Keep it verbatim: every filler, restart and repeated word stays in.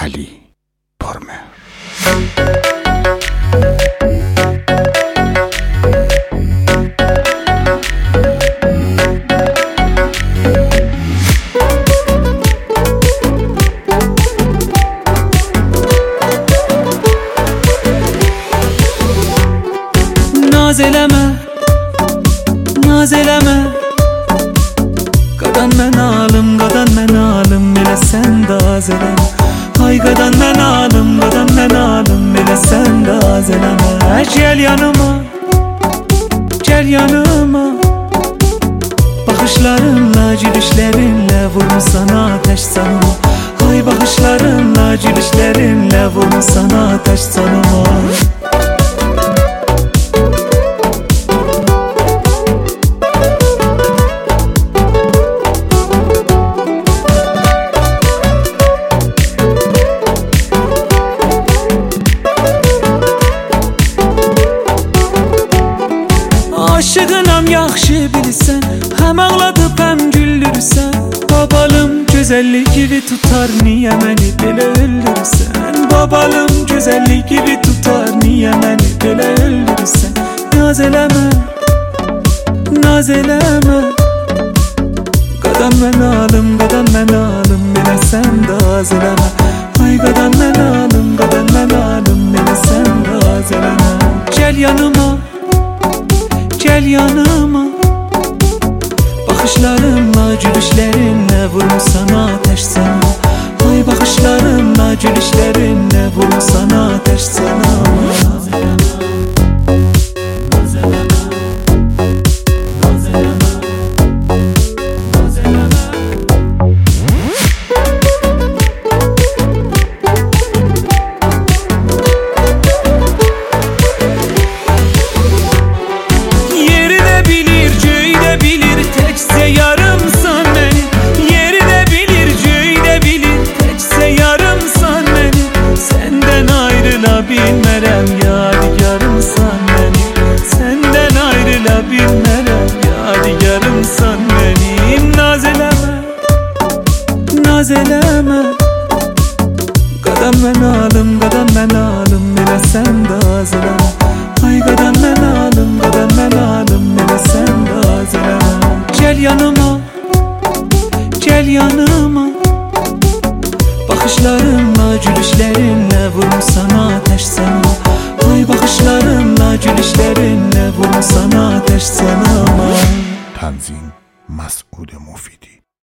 Ali Pormer. Naz eleme, naz eleme. Qadan mən alım, qadan mən alım, elə sən də az eləmə. Ay qadan mən alım, qadan mən alım, elə sən də az eləmə. Gəl yanıma, gəl yanıma. Baxışlarınla, gülüşlərinlə vurmusan ateş canıma. Ay baxışlarınla, gülüşlərinlə vurmusan ateş canıma. Aşığınam yaxşı bilirsən, həm ağladıb həm güldürürsən. Babalım gözəllik gibi tutar, niyə məni belə öldürürsən? Babalım gözəllik gibi tutar, niyə məni belə öldürürsən? Naz eləmə, naz eləmə. Qadan mən alım, qadan mən alım, elə sən də az eləmə. Ay qadan mən alım, qadan mən alım, elə sən də az eləmə. Gəl yanıma, gəl yanıma. Baxışlarınla, gülüşlərinlə vurmusan ateş canıma. Ay baxışlarınla, gülüşlərinlə vurmusan ateş canıma. Naz eləmə, naz eləmə, naz eləmə, naz eləmə. Yeri de bilir, göğü de bilir, tekse yarımsan beni. Yeri de bilir, göğü de bilir, tekse yarımsan beni. Senden ayrılabilmərəm, yadigarımsan beni. Senden ayrılabilmərəm, yadigarımsan benim. Naz eləmə, naz eləmə. Qadan mən alım, qadan mən alım, elə sən də az eləmə. Ay qadan mən alım, qadan mən alım, elə sən də az eləmə. Gəl yanıma, gəl yanıma. Baxışlarınla, gülüşlərinlə vurmusan ateş canıma. Ay baxışlarınla, gülüşlərinlə vurmusan ateş canıma. Tanzim Mas'ud Mufidi.